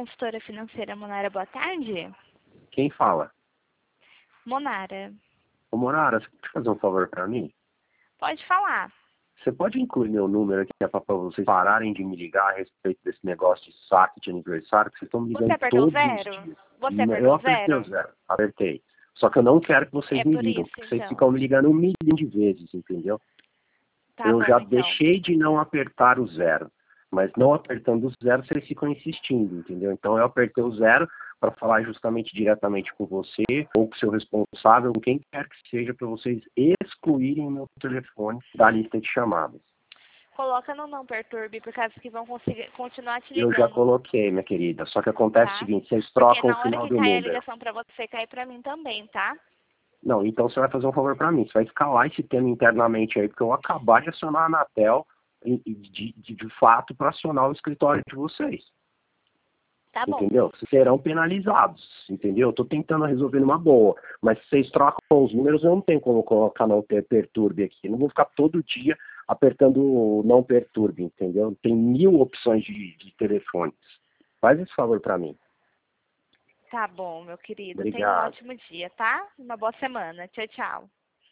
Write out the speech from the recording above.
consultora financeira Monara, boa tarde. Quem fala? Monara. Ô, Monara, você pode fazer um favor para mim? Pode falar. Você pode incluir meu número aqui para vocês pararem de me ligar a respeito desse negócio de saque de aniversário, que vocês estão me ligando Você apertou todos zero? os dias. Você apertou Eu apertei zero? o zero, apertei. Só que eu não quero que vocês É me por ligam, isso, porque vocês então. ficam me ligando 1 milhão de vezes, entendeu? Tá Eu bom, já então. deixei de não apertar o zero, mas não apertando o zero, vocês ficam insistindo, entendeu? Então eu apertei o zero para falar justamente diretamente com você, ou com o seu responsável, com quem quer que seja, para vocês excluírem meu telefone da lista de chamadas. Coloca no não perturbe, por causa que vão conseguir continuar te Eu ligando. já coloquei, minha querida, só que acontece Tá? o seguinte, vocês Porque trocam o na hora final que do cai a número. ligação pra você, cai pra mim também, tá? Não, então você vai fazer um favor para mim, você vai escalar esse tema internamente aí, porque eu vou acabar de acionar a Anatel de fato para acionar o escritório de vocês. Tá bom. Entendeu? Vocês serão penalizados, entendeu? Eu tô tentando resolver numa boa, mas se vocês trocam os números, eu não tenho como colocar não perturbe aqui. Eu não vou ficar todo dia apertando o não perturbe, entendeu? Tem 1000 opções de telefones. Faz esse favor para mim. Tá bom, meu querido. Tenha um Obrigado. ótimo dia, tá? Uma boa semana. Tchau, tchau.